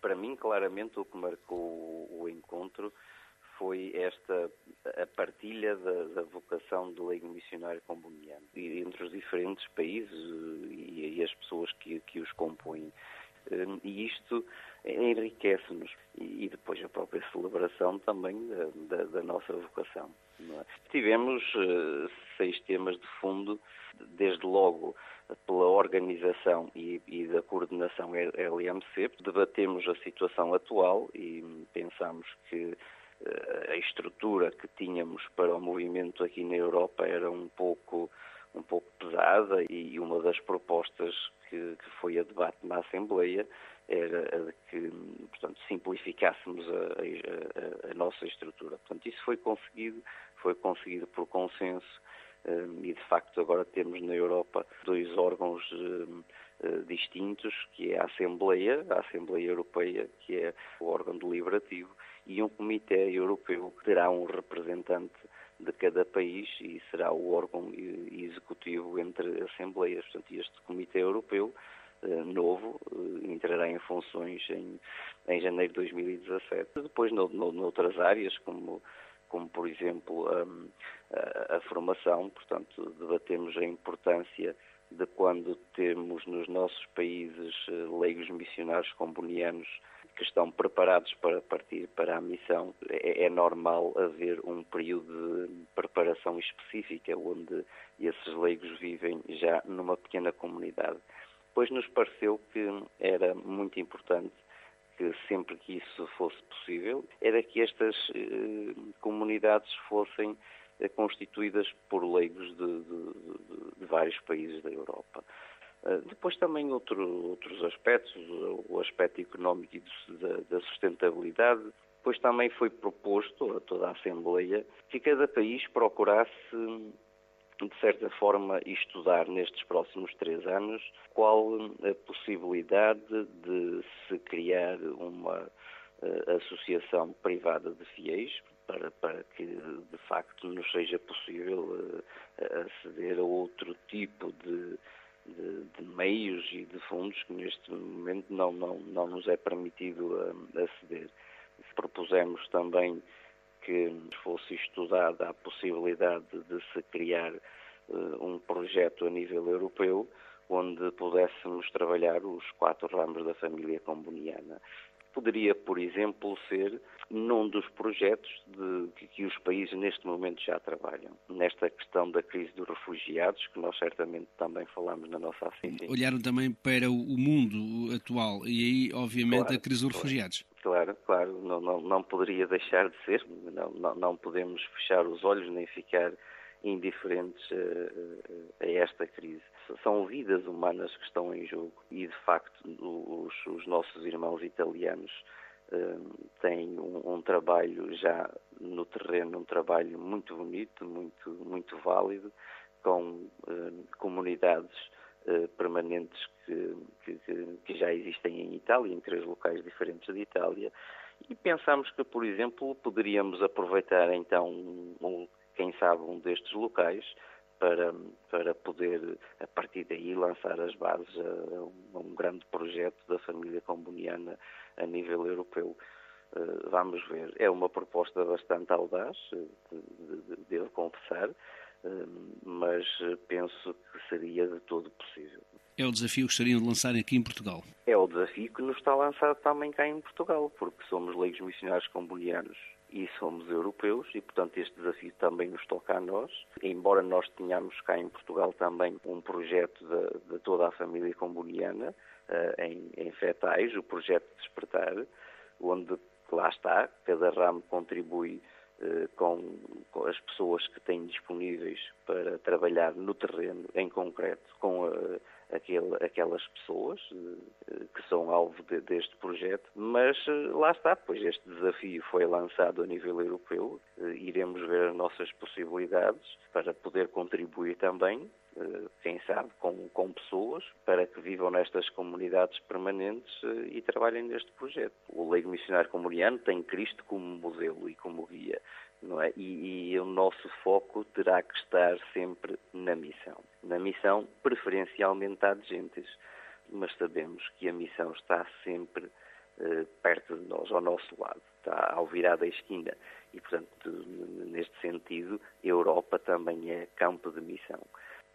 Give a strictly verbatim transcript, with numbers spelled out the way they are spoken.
Para mim, claramente, o que marcou o encontro foi esta, a partilha da, da vocação do leigo missionário comboniano e entre os diferentes países e, e as pessoas que, que os compõem. E isto enriquece-nos. E depois a própria celebração também da, da, da nossa vocação. Não é? Tivemos uh, seis temas de fundo, desde logo pela organização e, e da coordenação L M C. Debatemos a situação atual e pensamos que uh, a estrutura que tínhamos para o movimento aqui na Europa era um pouco, um pouco pesada, e uma das propostas que, que foi a debate na Assembleia era a de que, portanto, simplificássemos a, a, a nossa estrutura. Portanto, isso foi conseguido, foi conseguido por consenso, um, e de facto agora temos na Europa dois órgãos um, uh, distintos, que é a Assembleia, a Assembleia Europeia, que é o órgão deliberativo, e um Comitê Europeu que terá um representante de cada país e será o órgão executivo entre assembleias. Portanto, este Comitê Europeu Uh, novo, uh, entrará em funções em, em janeiro de dois mil e dezassete. Depois, no, no, noutras áreas, como, como por exemplo, um, a, a formação, portanto, debatemos a importância de quando temos nos nossos países uh, leigos missionários combonianos que estão preparados para partir para a missão, é, é normal haver um período de preparação específica, onde esses leigos vivem já numa pequena comunidade. Depois nos pareceu que era muito importante que sempre que isso fosse possível, era que estas eh, comunidades fossem eh, constituídas por leigos de, de, de, de vários países da Europa. Uh, depois também outro, outros aspectos, o aspecto económico e do, da, da sustentabilidade. Depois também foi proposto a toda a Assembleia que cada país procurasse, de certa forma, estudar nestes próximos três anos qual a possibilidade de se criar uma uh, associação privada de fiéis para, para que, de facto, nos seja possível uh, aceder a outro tipo de, de, de meios e de fundos que neste momento não, não, não nos é permitido uh, aceder. Propusemos também que fosse estudada a possibilidade de se criar uh, um projeto a nível europeu onde pudéssemos trabalhar os quatro ramos da família comboniana. Poderia, por exemplo, ser num dos projetos de, que, que os países neste momento já trabalham. Nesta questão da crise dos refugiados, que nós certamente também falamos na nossa assistência. Olharam também para o mundo atual e aí, obviamente, claro, a crise dos claro. refugiados. Claro, claro, não, não, não poderia deixar de ser, não, não, não podemos fechar os olhos nem ficar indiferentes a, a esta crise. São vidas humanas que estão em jogo e, de facto, os, os nossos irmãos italianos uh, têm um, um trabalho já no terreno, um trabalho muito bonito, muito, muito válido, com uh, comunidades Uh, permanentes que, que, que já existem em Itália, em três locais diferentes de Itália, e pensamos que, por exemplo, poderíamos aproveitar então, um, um, quem sabe, um destes locais para, para poder, a partir daí, lançar as bases a, a um grande projeto da família comboniana a nível europeu. Uh, vamos ver, é uma proposta bastante audaz, de, de, devo confessar, mas penso que seria de todo possível. É o desafio que gostariam de lançar aqui em Portugal? É o desafio que nos está lançado também cá em Portugal, porque somos leigos missionários combonianos e somos europeus e, portanto, este desafio também nos toca a nós. Embora nós tenhamos cá em Portugal também um projeto de, de toda a família comboniana uh, em, em Fetais, o projeto Despertar, onde, lá está, cada ramo contribui Com, com as pessoas que têm disponíveis para trabalhar no terreno, em concreto, com a, aquele, aquelas pessoas que são alvo de, deste projeto. Mas lá está, pois este desafio foi lançado a nível europeu, iremos ver as nossas possibilidades para poder contribuir também, quem sabe, com, com pessoas para que vivam nestas comunidades permanentes e trabalhem neste projeto. O leigo missionário comboniano tem Cristo como modelo e como guia, não é? E, e o nosso foco terá que estar sempre na missão. Na missão, preferencialmente ad gentes, mas sabemos que a missão está sempre eh, perto de nós, ao nosso lado, está ao virar da esquina. E, portanto, neste sentido, a Europa também é campo de missão.